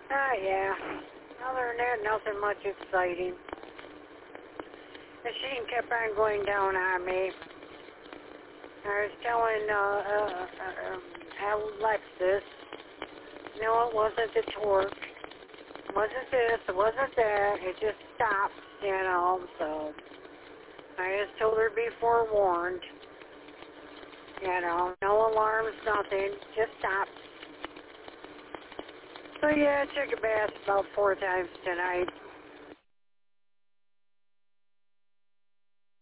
Yeah. Other than that, nothing much exciting. The machine kept on going down on me. I was telling Alexis, no, it wasn't the torque. It wasn't this, it wasn't that. It just stopped, so I just told her be forewarned. No alarms, nothing, just stopped. So yeah, I took a bath about 4 times tonight.